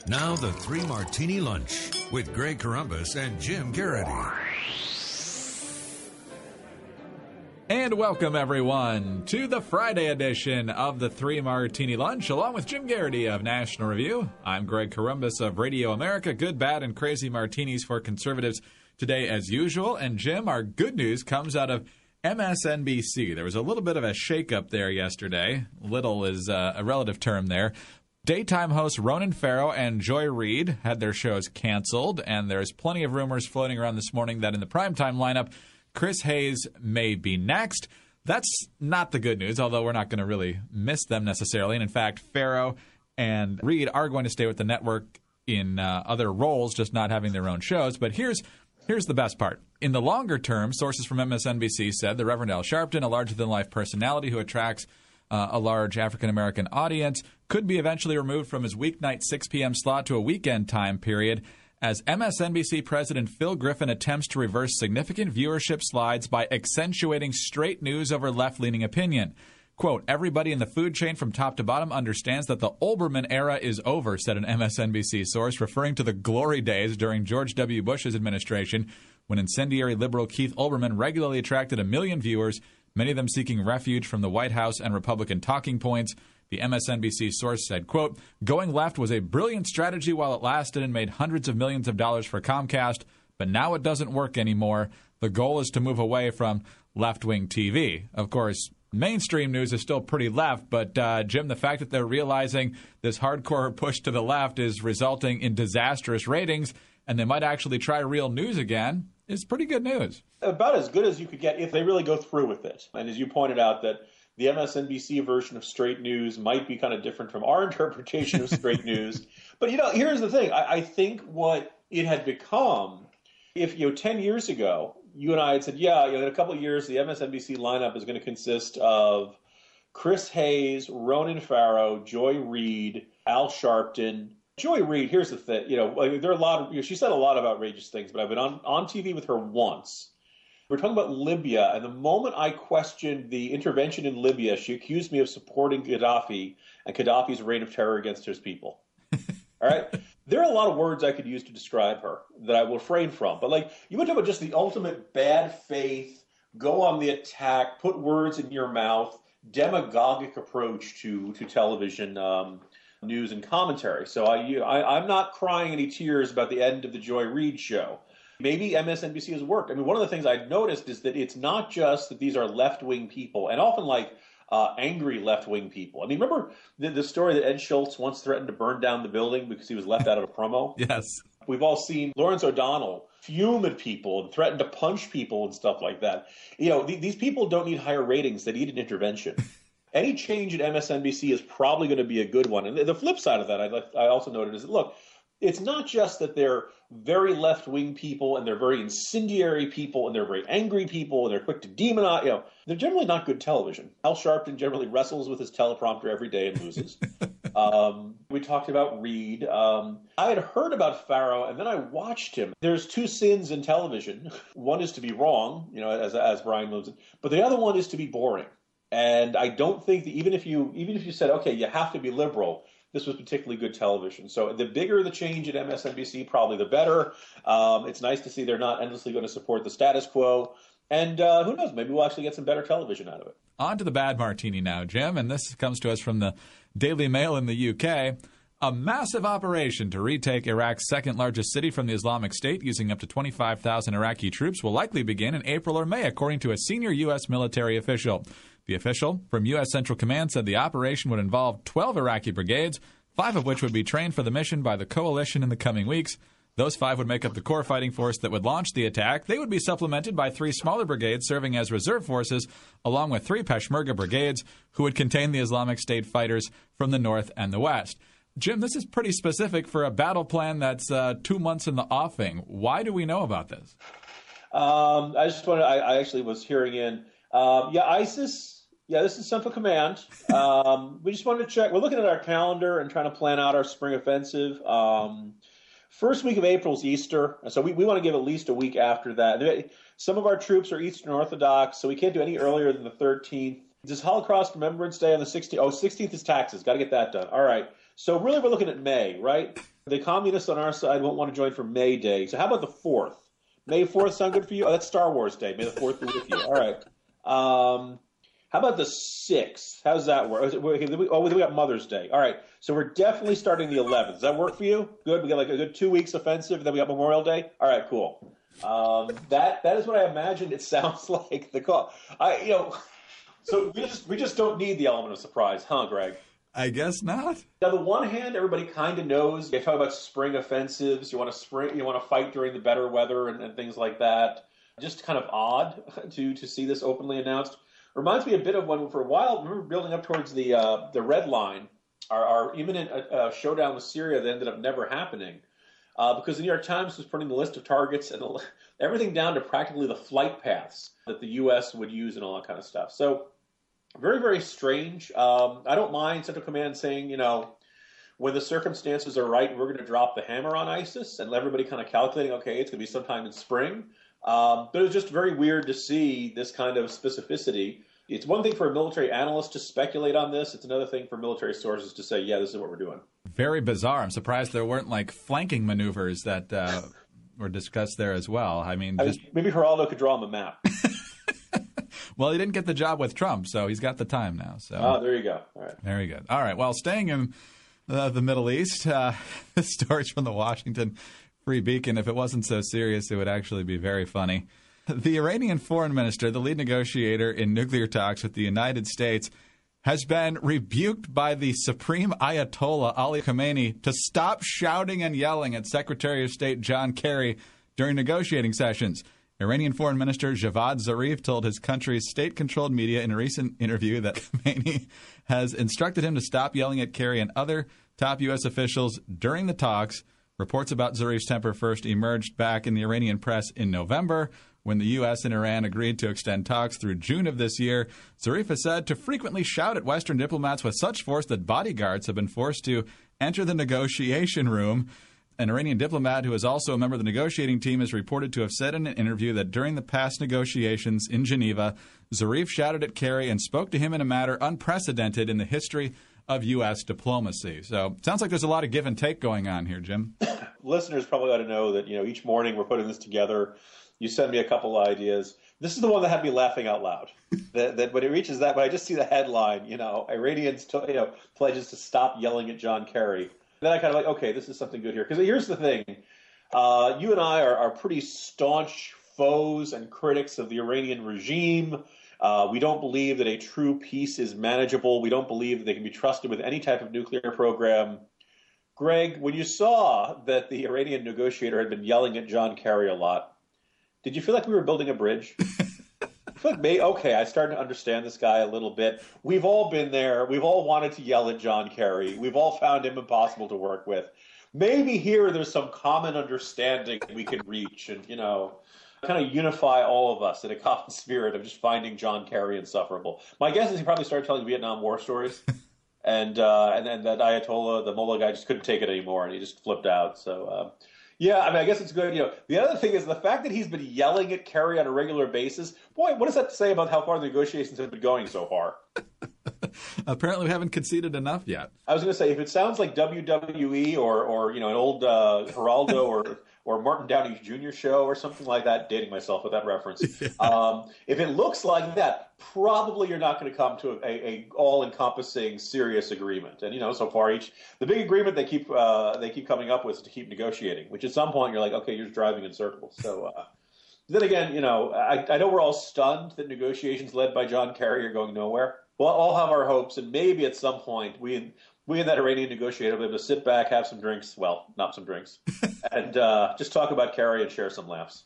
Now the Three Martini Lunch with Greg Corombos and Jim Garrity. And welcome, everyone, to the Friday edition of the Three Martini Lunch, along with Jim Garrity of National Review. I'm Greg Corombos of Radio America. Good, bad, and crazy martinis for conservatives today, as usual. And Jim, our good news comes out of MSNBC. There was a little bit of a shakeup there yesterday. Little is a relative term there. Daytime hosts Ronan Farrow and Joy Reid had their shows canceled, and there's plenty of rumors floating around this morning that in the primetime lineup, Chris Hayes may be next. That's not the good news, although we're not going to really miss them necessarily. And in fact, Farrow and Reid are going to stay with the network in other roles, just not having their own shows. But here's the best part. In the longer term, sources from MSNBC said the Reverend Al Sharpton, a larger-than-life personality who attracts a large African-American audience, could be eventually removed from his weeknight 6 p.m. slot to a weekend time period as MSNBC President Phil Griffin attempts to reverse significant viewership slides by accentuating straight news over left-leaning opinion. Quote, everybody in the food chain from top to bottom understands that the Olbermann era is over, said an MSNBC source, referring to the glory days during George W. Bush's administration when incendiary liberal Keith Olbermann regularly attracted 1 million viewers, many of them seeking refuge from the White House and Republican talking points. The MSNBC source said, quote, going left was a brilliant strategy while it lasted and made hundreds of millions of dollars for Comcast, but now it doesn't work anymore. The goal is to move away from left-wing TV. Of course, mainstream news is still pretty left, but Jim, the fact that they're realizing this hardcore push to the left is resulting in disastrous ratings and they might actually try real news again is pretty good news. About as good as you could get if they really go through with it. And as you pointed out, that the MSNBC version of straight news might be kind of different from our interpretation of straight news. But, here's the thing. I think what it had become, if, 10 years ago, you and I had said, in a couple of years, the MSNBC lineup is going to consist of Chris Hayes, Ronan Farrow, Joy Reid, Al Sharpton. Joy Reid, here's the thing. There are a lot of, she said a lot of outrageous things, but I've been on TV with her once. We're talking about Libya, and the moment I questioned the intervention in Libya, she accused me of supporting Gaddafi and Gaddafi's reign of terror against his people. All right? There are a lot of words I could use to describe her that I will refrain from. But, you want to talk about just the ultimate bad faith, go on the attack, put words in your mouth, demagogic approach to television news and commentary. So I'm not crying any tears about the end of the Joy Reid show. Maybe MSNBC has worked. I mean, one of the things I've noticed is that it's not just that these are left-wing people, and often angry left-wing people. I mean, remember the story that Ed Schultz once threatened to burn down the building because he was left out of a promo? Yes. We've all seen Lawrence O'Donnell fume at people and threaten to punch people and stuff like that. These people don't need higher ratings. They need an intervention. Any change at MSNBC is probably going to be a good one. And the flip side of that, I also noted, is that, look, it's not just that they're very left-wing people and they're very incendiary people and they're very angry people and they're quick to demonize. They're generally not good television. Al Sharpton generally wrestles with his teleprompter every day and loses. We talked about Reid. I had heard about Farrow and then I watched him. There's two sins in television. One is to be wrong, as Brian moves it, but the other one is to be boring. And I don't think that even if you said, okay, you have to be liberal, this was particularly good television. So the bigger the change at MSNBC, probably the better. It's nice to see they're not endlessly going to support the status quo. And who knows, maybe we'll actually get some better television out of it. On to the bad martini now, Jim. And this comes to us from the Daily Mail in the UK. A massive operation to retake Iraq's second-largest city from the Islamic State using up to 25,000 Iraqi troops will likely begin in April or May, according to a senior U.S. military official. The official from U.S. Central Command said the operation would involve 12 Iraqi brigades, 5 of which would be trained for the mission by the coalition in the coming weeks. Those 5 would make up the core fighting force that would launch the attack. They would be supplemented by 3 smaller brigades serving as reserve forces, along with 3 Peshmerga brigades, who would contain the Islamic State fighters from the north and the west. Jim, this is pretty specific for a battle plan that's 2 months in the offing. Why do we know about this? I actually was hearing in, ISIS. Yeah, this is Central Command. We just wanted to check. We're looking at our calendar and trying to plan out our spring offensive. First week of April is Easter, so we want to give at least a week after that. Some of our troops are Eastern Orthodox, so we can't do any earlier than the 13th. Does Holocaust Remembrance Day on the 16th? Oh, 16th is taxes. Got to get that done. All right. So really we're looking at May, right? The communists on our side won't want to join for May Day. So how about the 4th? May 4th sound good for you? Oh, that's Star Wars Day. May the 4th be with you. All right. How about the 6th? How's that work? We got Mother's Day. All right. So we're definitely starting the 11th. Does that work for you? Good. We got like a good 2 weeks offensive. Then we got Memorial Day. All right, cool. That is what I imagined it sounds like. The call. So we just don't need the element of surprise, huh, Greg? I guess not. On the one hand, everybody kind of knows. They talk about spring offensives. You want to fight during the better weather and things like that. Just kind of odd to see this openly announced. Reminds me a bit of when, for a while, we were building up towards the red line, our imminent showdown with Syria that ended up never happening, because the New York Times was putting the list of targets and everything down to practically the flight paths that the U.S. would use and all that kind of stuff. So very, very strange. I don't mind Central Command saying, when the circumstances are right, we're going to drop the hammer on ISIS, and everybody kind of calculating, okay, it's going to be sometime in spring. But it was just very weird to see this kind of specificity. It's one thing for a military analyst to speculate on this. It's another thing for military sources to say, yeah, this is what we're doing. Very bizarre. I'm surprised there weren't flanking maneuvers that were discussed there as well. Maybe Geraldo could draw him a map. Well, he didn't get the job with Trump, so he's got the time now. So there you go. All right. Very good. All right. Well, staying in the Middle East, this story's from the Washington Free Beacon. If it wasn't so serious, it would actually be very funny. The Iranian foreign minister, the lead negotiator in nuclear talks with the United States, has been rebuked by the Supreme Ayatollah Ali Khamenei to stop shouting and yelling at Secretary of State John Kerry during negotiating sessions. Iranian Foreign Minister Javad Zarif told his country's state-controlled media in a recent interview that Khamenei has instructed him to stop yelling at Kerry and other top U.S. officials during the talks. Reports about Zarif's temper first emerged back in the Iranian press in November, when the U.S. and Iran agreed to extend talks through June of this year. Zarif is said to frequently shout at Western diplomats with such force that bodyguards have been forced to enter the negotiation room. An Iranian diplomat who is also a member of the negotiating team is reported to have said in an interview that during the past negotiations in Geneva, Zarif shouted at Kerry and spoke to him in a manner unprecedented in the history of U.S. diplomacy. So it sounds like there's a lot of give and take going on here, Jim. Listeners probably ought to know that, each morning we're putting this together. You send me a couple of ideas. This is the one that had me laughing out loud. that when it reaches that, when I just see the headline, Iranians pledges to stop yelling at John Kerry. Then I kind of okay, this is something good here. Because here's the thing. You and I are pretty staunch foes and critics of the Iranian regime. We don't believe that a true peace is manageable. We don't believe that they can be trusted with any type of nuclear program. Greg, when you saw that the Iranian negotiator had been yelling at John Kerry a lot, did you feel like we were building a bridge? I feel like, I started to understand this guy a little bit. We've all been there. We've all wanted to yell at John Kerry. We've all found him impossible to work with. Maybe here there's some common understanding we can reach and, kind of unify all of us in a common spirit of just finding John Kerry insufferable. My guess is he probably started telling Vietnam War stories. And then that Ayatollah, the mullah guy, just couldn't take it anymore, and he just flipped out. So, I guess it's good. The other thing is the fact that he's been yelling at Kerry on a regular basis. Boy, what does that say about how far the negotiations have been going so far? Apparently, we haven't conceded enough yet. I was going to say, if it sounds like WWE or an old Geraldo or Martin Downey Jr. show or something like that, dating myself with that reference. Yeah. If it looks like that, probably you're not going to come to a all-encompassing, serious agreement. And so far the big agreement they keep coming up with is to keep negotiating, which at some point you're like, okay, you're just driving in circles. So then again, I know we're all stunned that negotiations led by John Kerry are going nowhere. We'll all have our hopes, and maybe at some point we and that Iranian negotiator will be able to sit back, have some drinks. Well, not some drinks. And just talk about Kerry and share some laughs.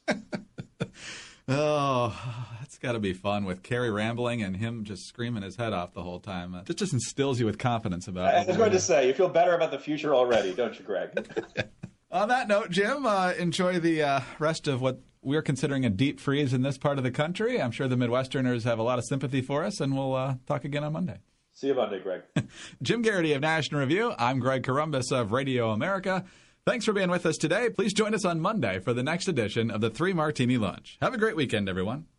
Oh, that's got to be fun with Kerry rambling and him just screaming his head off the whole time. It just instills you with confidence about it. I was going to say, you feel better about the future already, don't you, Greg? On that note, Jim, enjoy the rest of what we're considering a deep freeze in this part of the country. I'm sure the Midwesterners have a lot of sympathy for us, and we'll talk again on Monday. See you Monday, Greg. Jim Garrity of National Review. I'm Greg Corombos of Radio America. Thanks for being with us today. Please join us on Monday for the next edition of the Three Martini Lunch. Have a great weekend, everyone.